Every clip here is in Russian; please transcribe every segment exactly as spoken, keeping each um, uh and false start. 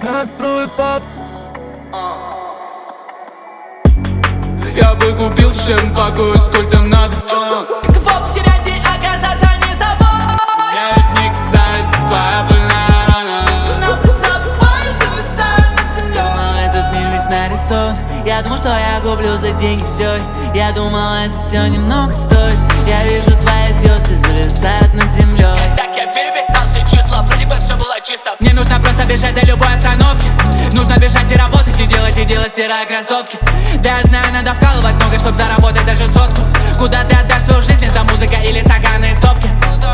Открой пап. Я бы купил всем покой, сколько там надо. Каково потерять и оказаться не собой? Я ведь не касается твоя больная рана. Луна забывает, зависает над землей. Но этот мир весь нарисован. Я думал, что я куплю за деньги все. Я думал, это все немного стоит. Я вижу, твои звезды зависают над землей. Так я перебирал все чувства, вроде бы все было чисто. Мне нужно просто бежать до любой остановки. Нужно бежать и работать, и делать, и делать, стирая кроссовки. Да, я знаю, надо вкалывать много, чтоб заработать даже сотку. Куда ты отдашь свою жизнь, это музыка или стаканы и стопки?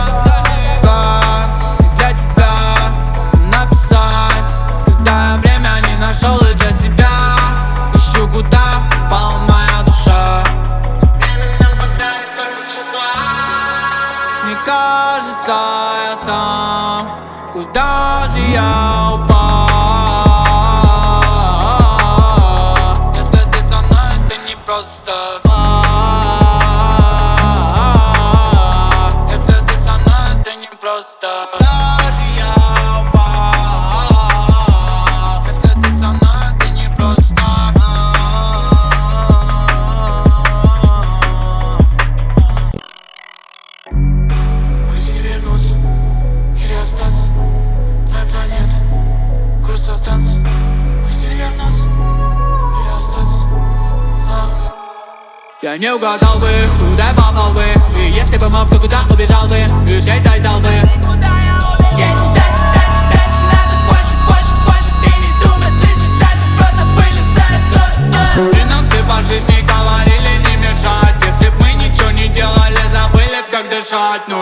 Как для тебя все написать, когда я время не нашел и для себя ищу, куда пала моя душа. Время нам подарит только числа. Мне кажется, я сам, куда же я упал? Если ты со мной, это не просто. Если ты со мной, это не просто. Даже я упал. Если ты со мной, это не просто. Уйти не вернуться или остаться. Твоя планета, кружится в танце. Уйти не вернуться или остаться. а. Я не угадал бы, куда я попал бы. И если бы мог, то куда убежал бы из этой толпы. Куда я убежал? Дальше, дальше, дальше, надо больше, больше, больше. Ты не думай, слышишь, дальше просто вылезай из кожи. И нам все по жизни говорили не мешать. Если б мы ничего не делали, забыли б, как дышать. Ну